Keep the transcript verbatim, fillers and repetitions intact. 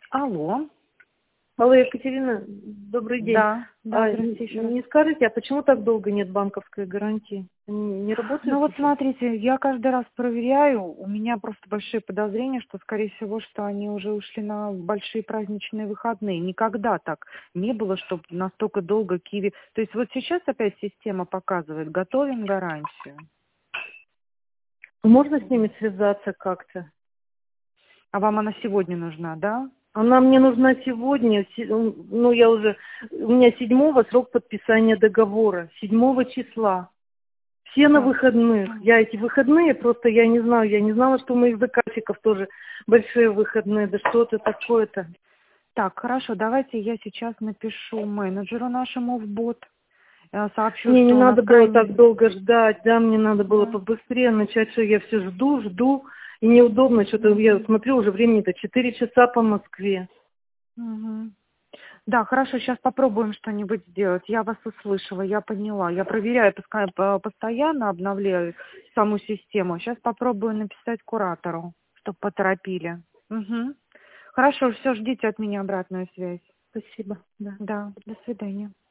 Алло. Алло, Екатерина, добрый день. Да, да, А, здравствуйте еще раз. не скажите, а почему так долго нет банковской гарантии? Они не Ну работают вот сейчас? смотрите, я каждый раз проверяю, у меня просто большие подозрения, что, скорее всего, что они уже ушли на большие праздничные выходные. Никогда так не было, чтобы настолько долго Киви... То есть вот сейчас опять система показывает, готовим гарантию. Можно с ними связаться как-то? А вам она сегодня нужна, да? Она мне нужна сегодня, се- ну я уже, у меня седьмого срок подписания договора, седьмого числа. Все на Так. выходных. Я эти выходные просто, я не знаю, я не знала, что у моих заказчиков тоже большие выходные. Да что это такое-то? Так, хорошо, давайте я сейчас напишу менеджеру нашему в бот, э, сообщу, Мне не что у нас надо было крайне... так долго ждать, да, мне надо было Да. побыстрее начать, что я все жду, жду, и неудобно, что-то я Мгм. смотрю, уже времени-то четыре часа по Москве. Мгм. Да, хорошо, сейчас попробуем что-нибудь сделать. Я вас услышала, я поняла. Я проверяю пускай, по- постоянно, обновляю саму систему. Сейчас попробую написать куратору, чтобы поторопили. Мгм. Хорошо, все, ждите от меня обратную связь. Спасибо, да. Да, до свидания.